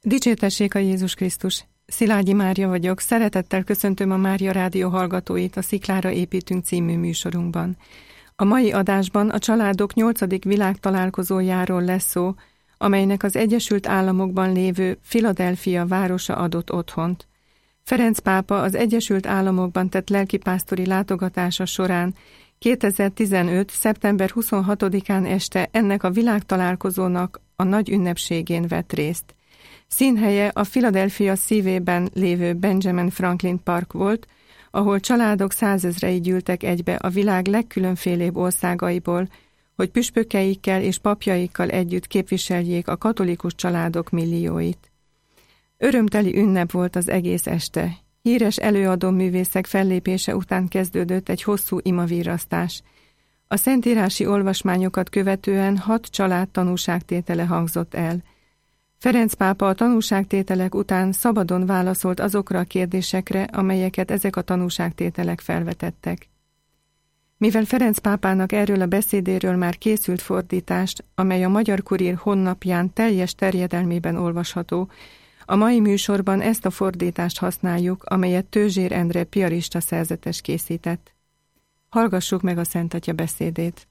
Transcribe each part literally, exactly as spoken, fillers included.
Dicsértessék a Jézus Krisztus! Szilágyi Mária vagyok, szeretettel köszöntöm a Mária Rádió hallgatóit a Sziklára építünk című műsorunkban. A mai adásban a családok nyolcadik világtalálkozójáról lesz szó, amelynek az Egyesült Államokban lévő Philadelphia városa adott otthont. Ferenc pápa az Egyesült Államokban tett lelkipásztori látogatása során kétezer-tizenöt. szeptember huszonhatodikán este ennek a világtalálkozónak a nagy ünnepségén vett részt. Színhelye a Philadelphia szívében lévő Benjamin Franklin Park volt, ahol családok százezrei gyűltek egybe a világ legkülönfélébb országaiból, hogy püspökeikkel és papjaikkal együtt képviseljék a katolikus családok millióit. Örömteli ünnep volt az egész este. Híres előadó művészek fellépése után kezdődött egy hosszú imavirrasztás. A szentírási olvasmányokat követően hat család tanúságtétele hangzott el. Ferenc pápa a tanúságtételek után szabadon válaszolt azokra a kérdésekre, amelyeket ezek a tanúságtételek felvetettek. Mivel Ferenc pápának erről a beszédéről már készült fordítást, amely a Magyar Kurír honlapján teljes terjedelmében olvasható, a mai műsorban ezt a fordítást használjuk, amelyet Tőzsér Endre piarista szerzetes készített. Hallgassuk meg a Szent Atya beszédét.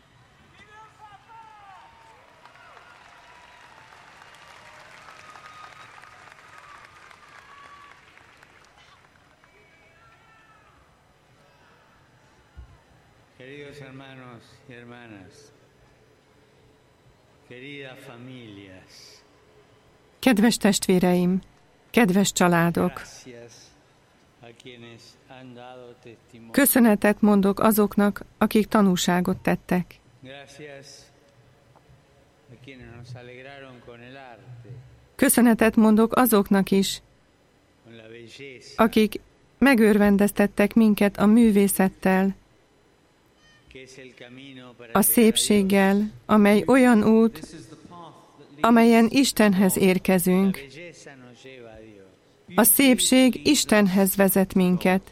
Queridos hermanos y hermanas, querida familias, Kedves testvéreim, kedves családok! Köszönetet mondok azoknak, akik tanúságot tettek. Köszönetet mondok azoknak is, akik megörvendeztettek minket a művészettel, a szépséggel, amely olyan út, amelyen Istenhez érkezünk. A szépség Istenhez vezet minket.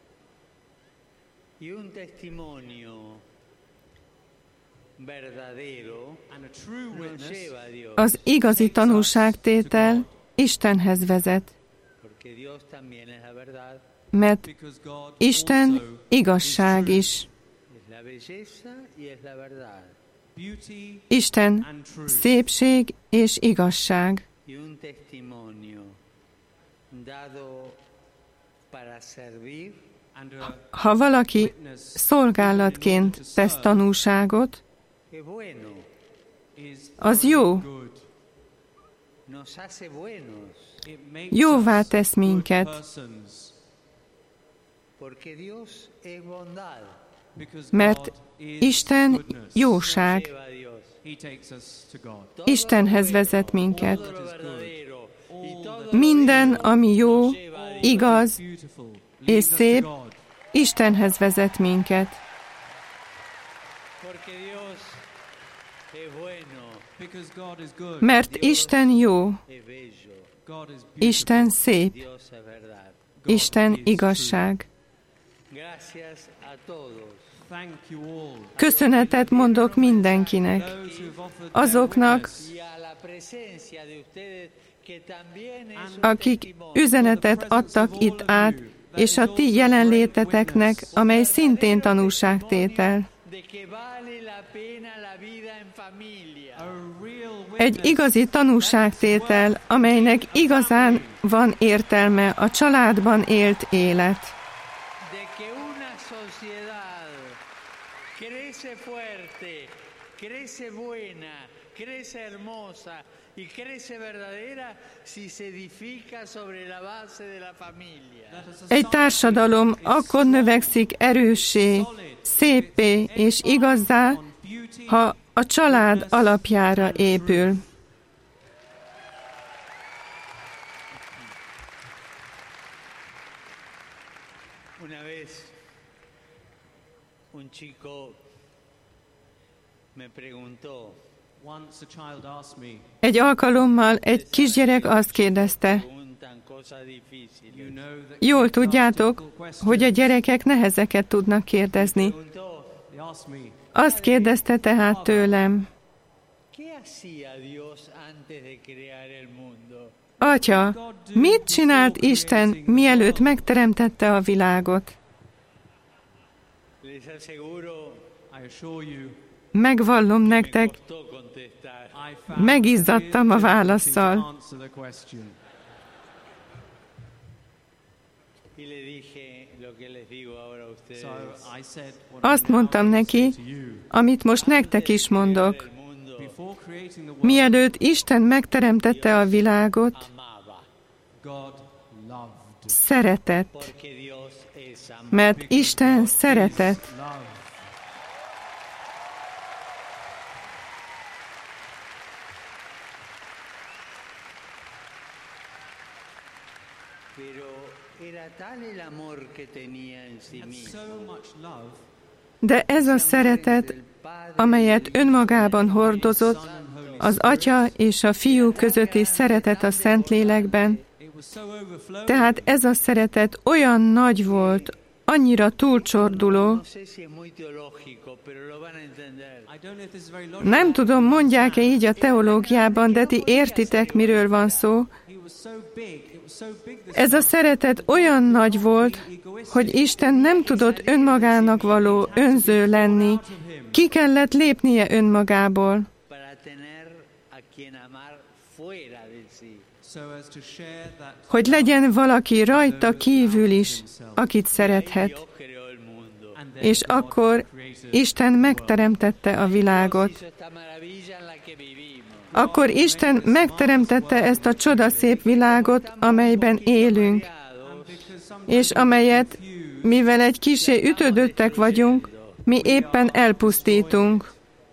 Az igazi tanúságtétel Istenhez vezet, mert Isten igazság is. Isten szépség és igazság. Ha valaki szolgálatként tesz tanúságot, az jó. Jóvá tesz minket, mert Isten jóság. Istenhez vezet minket. Minden, ami jó, igaz és szép, Istenhez vezet minket. Mert Isten jó, Isten szép, Isten igazság. Köszönetet mondok mindenkinek, azoknak, akik üzenetet adtak itt át, és a ti jelenléteteknek, amely szintén tanúságtétel. Egy igazi tanúságtétel, amelynek igazán van értelme a családban élt élet. Crece buena, crece hermosa y crece verdadera si se edifica sobre la base de la familia. Egy társadalom akkor növekszik erőssé, szépé és igazzá, ha a család alapjára épül. Una vez un chico me preguntó. Egy alkalommal egy kisgyerek azt kérdezte, jól tudjátok, hogy a gyerekek nehezeket tudnak kérdezni. Azt kérdezte tehát tőlem, Atya, mit csinált Isten, mielőtt megteremtette a világot? Megvallom nektek, megizzadtam a válasszal. Azt mondtam neki, amit most nektek is mondok. Mielőtt Isten megteremtette a világot, szeretett, mert Isten szeretett. De ez a szeretet, amelyet önmagában hordozott, az Atya és a Fiú közötti szeretet a Szentlélekben, tehát ez a szeretet olyan nagy volt, annyira túlcsorduló. Nem tudom, mondják-e így a teológiában, de ti értitek, miről van szó. Ez a szeretet olyan nagy volt, hogy Isten nem tudott önmagának való önző lenni. Ki kellett lépnie önmagából, hogy legyen valaki rajta kívül is, akit szerethet. És akkor Isten megteremtette a világot. Akkor Isten megteremtette ezt a csodaszép világot, amelyben élünk, és amelyet, mivel egy kissé ütődöttek vagyunk, mi éppen elpusztítunk.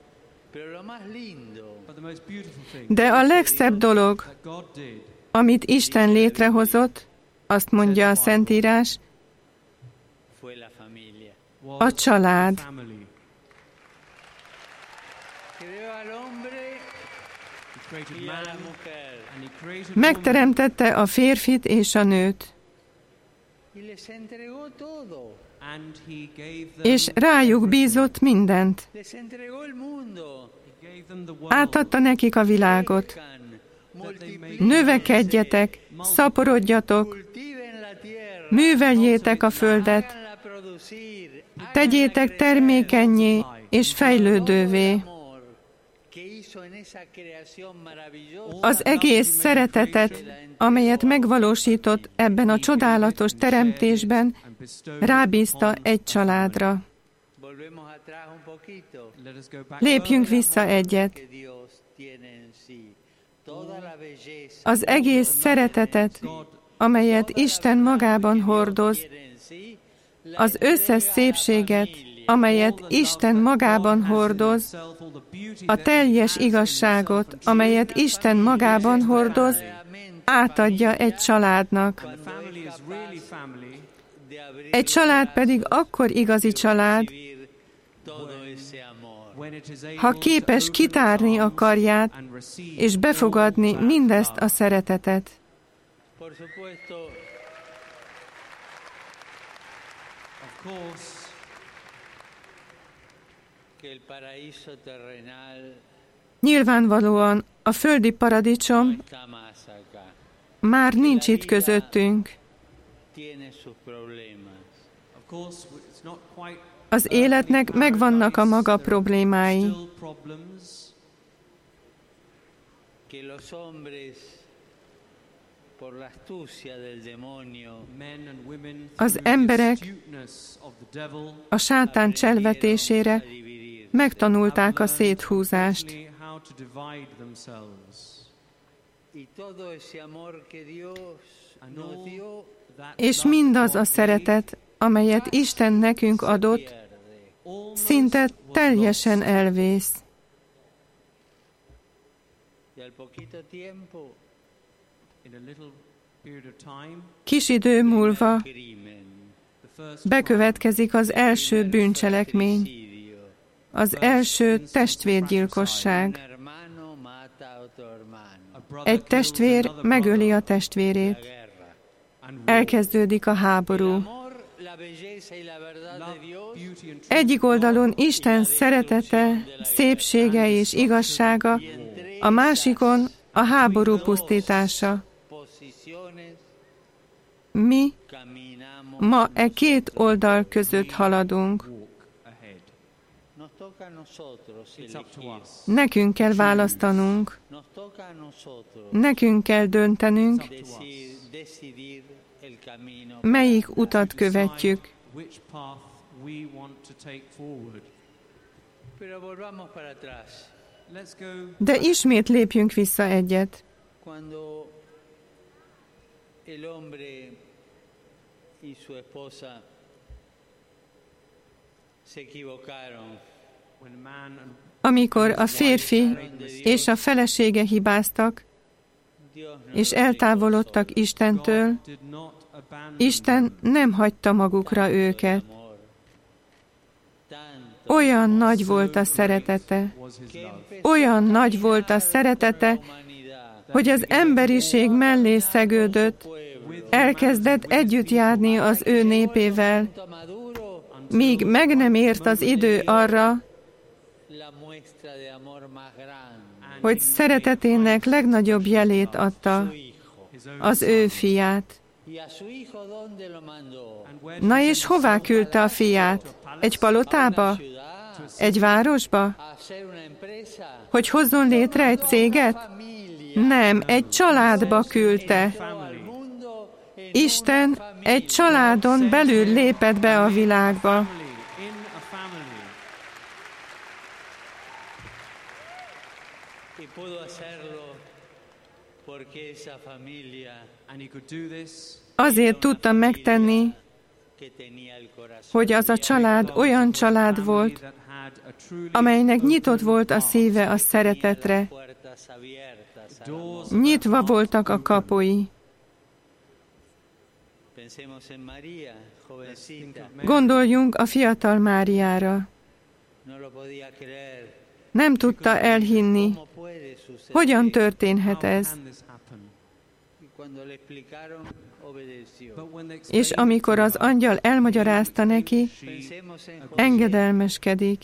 De a legszebb dolog, amit Isten létrehozott, azt mondja a Szentírás, a család. Megteremtette a férfit és a nőt, és rájuk bízott mindent. Átadta nekik a világot. Növekedjetek, szaporodjatok, műveljétek a földet, tegyétek termékennyé és fejlődővé. Az egész szeretetet, amelyet megvalósított ebben a csodálatos teremtésben, rábízta egy családra. Lépjünk vissza egyet. Az egész szeretetet, amelyet Isten magában hordoz, az összes szépséget, amelyet Isten magában hordoz, a teljes igazságot, amelyet Isten magában hordoz, átadja egy családnak. Egy család pedig akkor igazi család, ha képes kitárni a karját, és befogadni mindezt a szeretetet. Nyilvánvalóan a földi paradicsom már nincs itt közöttünk. Az életnek megvannak a maga problémái. Az emberek a sátán cselvetésére megtanulták a széthúzást. És mindaz a szeretet, amelyet Isten nekünk adott, szinte teljesen elvész. Kis idő múlva bekövetkezik az első bűncselekmény, az első testvérgyilkosság. Egy testvér megöli a testvérét. Elkezdődik a háború. Egyik oldalon Isten szeretete, szépsége és igazsága, a másikon a háború pusztítása. Mi ma e két oldal között haladunk. Nekünk kell választanunk, nekünk kell döntenünk, melyik utat követjük. De ismét lépjünk vissza egyet. Amikor a férfi és a felesége hibáztak, és eltávolodtak Istentől, Isten nem hagyta magukra őket. Olyan nagy volt a szeretete, olyan nagy volt a szeretete, hogy az emberiség mellé szegődött, elkezdett együtt járni az ő népével, míg meg nem ért az idő arra, hogy szeretetének legnagyobb jelét adta, az ő fiát. Na és hová küldte a fiát? Egy palotába? Egy városba? Hogy hozzon létre egy céget? Nem, egy családba küldte. Isten egy családon belül lépett be a világba. Azért tudtam megtenni, hogy az a család olyan család volt, amelynek nyitott volt a szíve a szeretetre. Nyitva voltak a kapui. Gondoljunk a fiatal Máriára. Nem tudta elhinni, hogyan történhet ez. És amikor az angyal elmagyarázta neki, engedelmeskedik.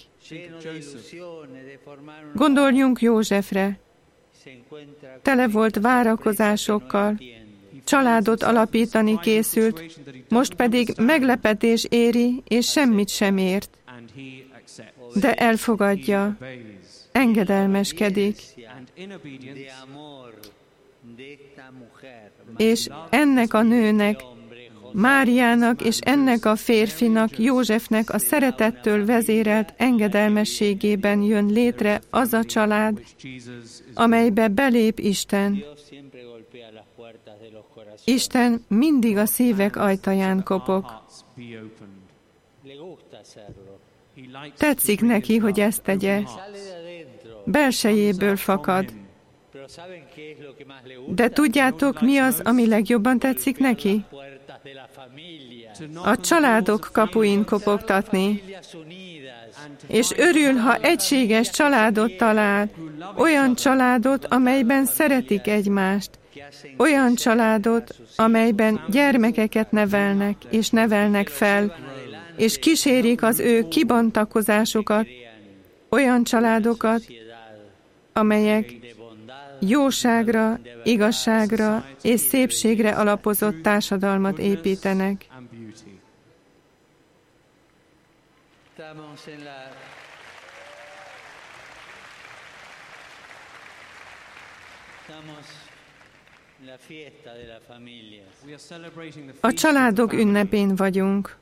Gondoljunk Józsefre. Tele volt várakozásokkal, családot alapítani készült, most pedig meglepetés éri, és semmit sem ért. De elfogadja, engedelmeskedik. És ennek a nőnek, Máriának és ennek a férfinak, Józsefnek a szeretettől vezérelt engedelmességében jön létre az a család, amelybe belép Isten. Isten mindig a szívek ajtaján kopog. Tetszik neki, hogy ezt tegye. Belsejéből fakad. De tudjátok, mi az, ami legjobban tetszik neki? A családok kapuin kopogtatni. És örül, ha egységes családot talál, olyan családot, amelyben szeretik egymást, olyan családot, amelyben gyermekeket nevelnek és nevelnek fel, és kísérik az ő kibontakozásokat, olyan családokat, amelyek jóságra, igazságra és szépségre alapozott társadalmat építenek. A családok ünnepén vagyunk.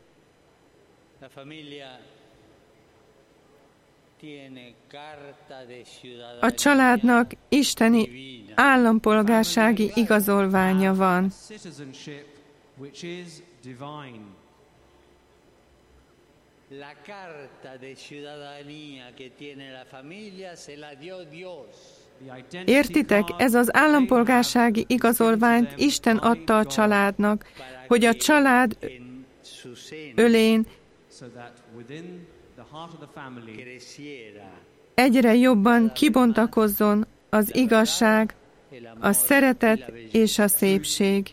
A családnak isteni állampolgársági igazolványa van. Értitek, ez az állampolgársági igazolványt Isten adta a családnak, hogy a család ölén egyre jobban kibontakozzon az igazság, a szeretet és a szépség.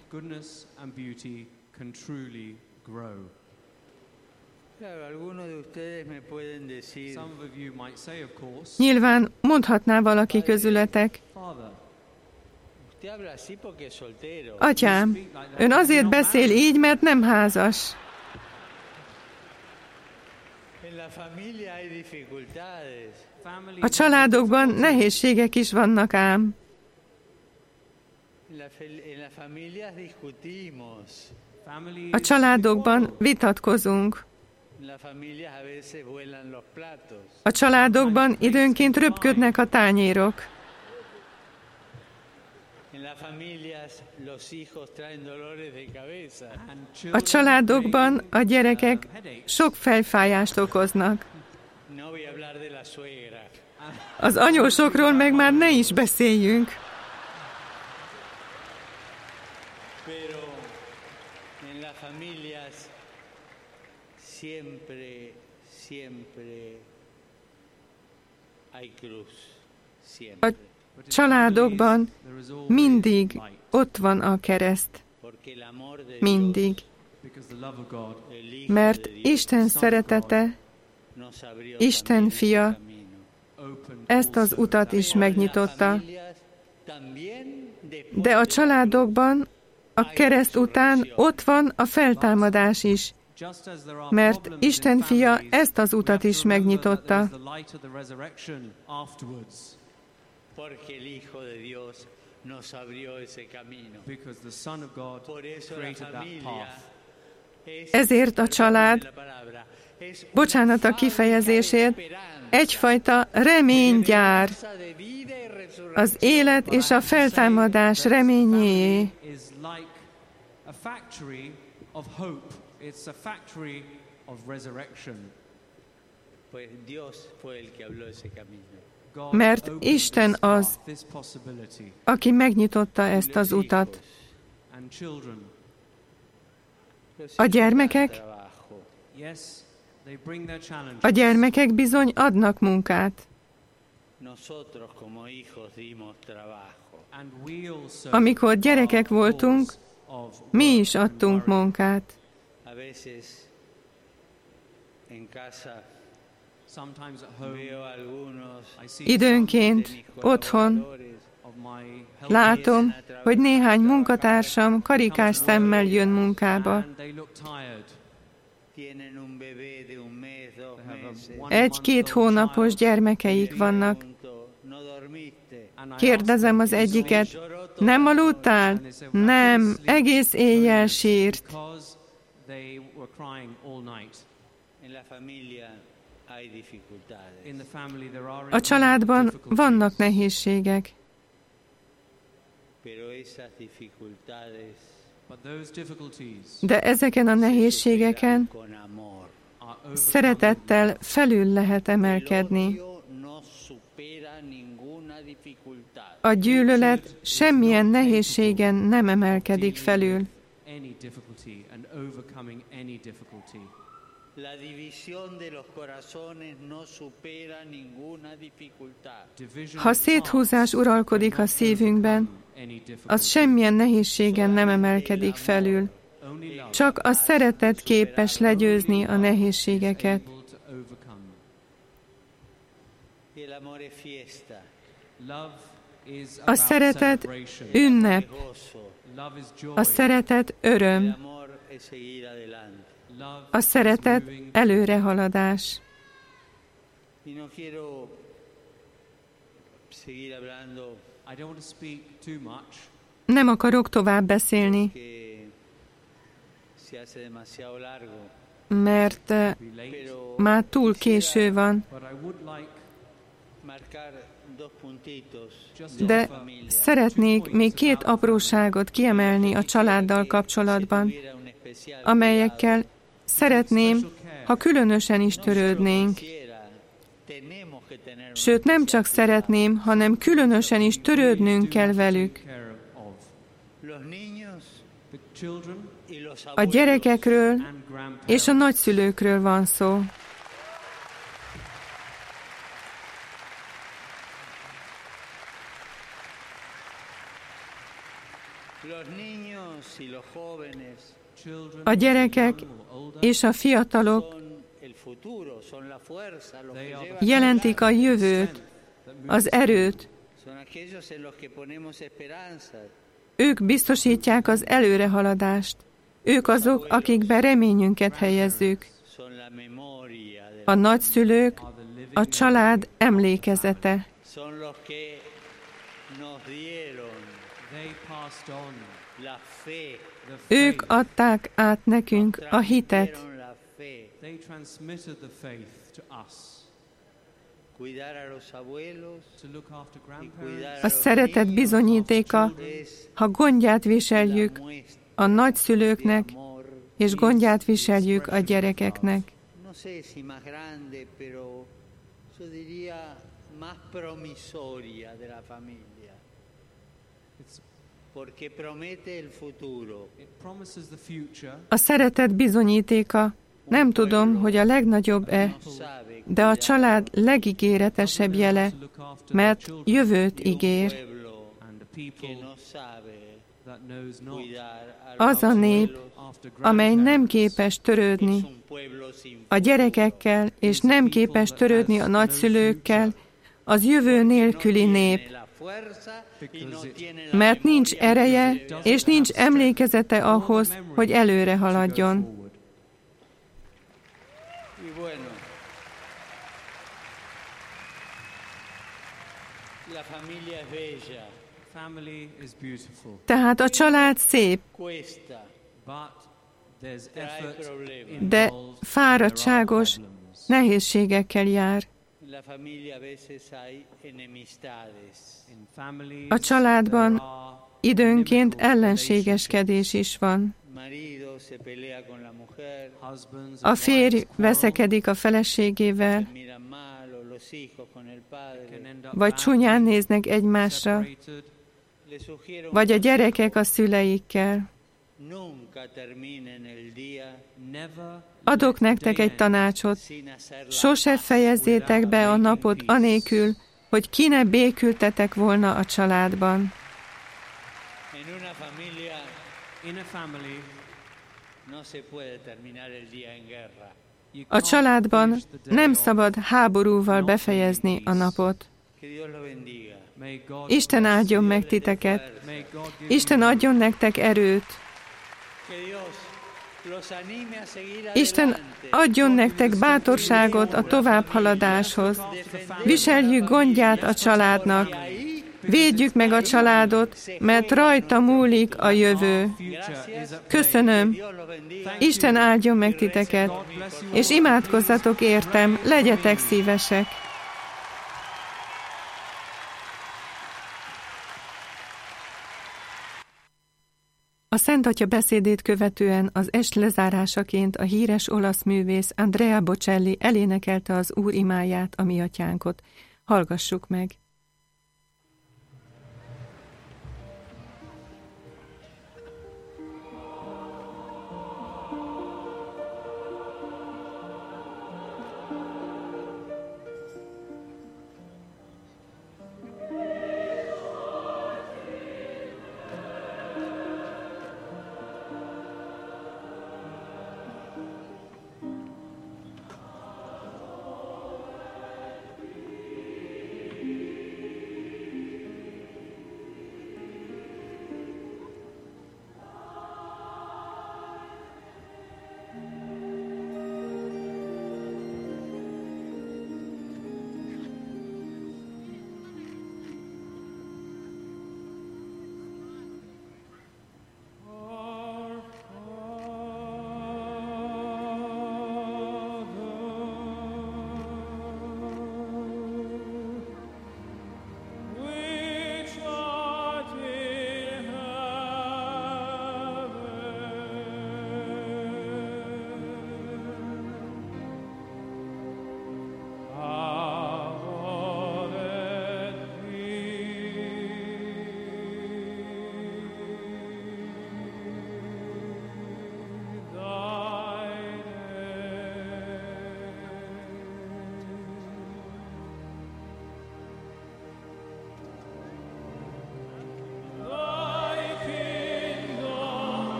Nyilván mondhatná valaki közületek, Atyám, ön azért beszél így, mert nem házas. A családokban nehézségek is vannak ám. A családokban vitatkozunk. A családokban időnként röpködnek a tányérok. A családokban a gyerekek sok fejfájást okoznak. Az anyósokról meg már ne is beszéljünk. A családokban mindig ott van a kereszt. Mindig. Mert Isten szeretete, Isten fia ezt az utat is megnyitotta. De a családokban a kereszt után ott van a feltámadás is, mert Isten fia ezt az utat is megnyitotta. Ezért a család, bocsánat a kifejezésért, egyfajta reménygyár, az élet és a feltámadás reményéé. Mert Isten az, aki megnyitotta ezt az utat. A gyermekek? A gyermekek bizony adnak munkát. Amikor gyerekek voltunk, mi is adtunk munkát. Időnként otthon látom, hogy néhány munkatársam karikás szemmel jön munkába. Egy-két hónapos gyermekeik vannak. Kérdezem az egyiket, nem aludtál? Nem, egész éjjel sírt. A családban vannak nehézségek. De ezeken a nehézségeken szeretettel felül lehet emelkedni. A gyűlölet semmilyen nehézségen nem emelkedik felül. Ha széthúzás uralkodik a szívünkben, az semmilyen nehézségen nem emelkedik felül. Csak a szeretet képes legyőzni a nehézségeket. A szeretet ünnep. A szeretet öröm. A szeretet előrehaladás. Nem akarok tovább beszélni, mert már túl késő van. De szeretnék még két apróságot kiemelni a családdal kapcsolatban, amelyekkel szeretném, ha különösen is törődnénk. Sőt, nem csak szeretném, hanem különösen is törődnünk kell velük. A gyerekekről és a nagyszülőkről van szó. A gyerekek és a fiatalok jelentik a jövőt, az erőt, Ők biztosítják az előrehaladást. Ők azok, akikben reményünket helyezzük. A nagyszülők a család emlékezete. Ők adták át nekünk a hitet. A szeretet bizonyítéka, ha gondját viseljük a nagyszülőknek, és gondját viseljük a gyerekeknek. A szeretet bizonyítéka, nem tudom, hogy a legnagyobb-e, de a család legígéretesebb jele, mert jövőt ígér. Az a nép, amely nem képes törődni a gyerekekkel, és nem képes törődni a nagyszülőkkel, az jövő nélküli nép, mert nincs ereje, és nincs emlékezete ahhoz, hogy előre haladjon. Tehát a család szép, de fáradtságos, nehézségekkel jár. A családban időnként ellenségeskedés is van. A férj veszekedik a feleségével, vagy csúnyán néznek egymásra, vagy a gyerekek a szüleikkel. Adok nektek egy tanácsot, sose fejezzétek be a napot anélkül, hogy ki ne békültetek volna a családban. A családban nem szabad háborúval befejezni a napot. Isten áldjon meg titeket. Isten adjon nektek erőt. Isten adjon nektek bátorságot a továbbhaladáshoz. Viseljük gondját a családnak. Védjük meg a családot, mert rajta múlik a jövő. Köszönöm. Isten áldjon meg titeket, és imádkozzatok értem, legyetek szívesek. A Szent Atya beszédét követően az est lezárásaként a híres olasz művész Andrea Bocelli elénekelte az Úr imáját, a mi atyánkot. Hallgassuk meg!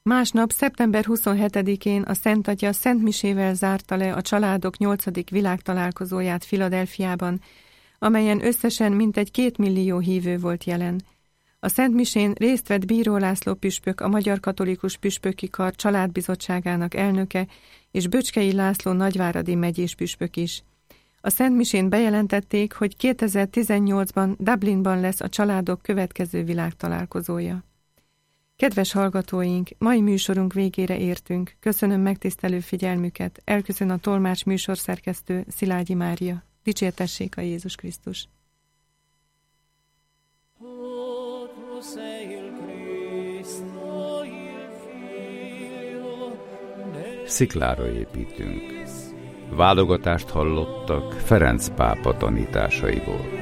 Másnap, szeptember huszonhetedikén a Szent Atya szentmisével zárta le a családok nyolcadik világtalálkozóját Philadelphiában, amelyen összesen mintegy két millió hívő volt jelen. A szentmisén részt vett Bíró László püspök, a Magyar Katolikus Püspöki Kar családbizottságának elnöke, és Böcskei László nagyváradi megyés püspök is. A szentmisén bejelentették, hogy kétezer-tizennyolcban Dublinban lesz a családok következő világtalálkozója. Kedves hallgatóink, mai műsorunk végére értünk. Köszönöm megtisztelő figyelmüket. Elköszön a tolmács műsorszerkesztő Szilágyi Mária. Dicsértessék a Jézus Krisztus! Sziklára építünk. Válogatást hallottak Ferenc pápa tanításaiból.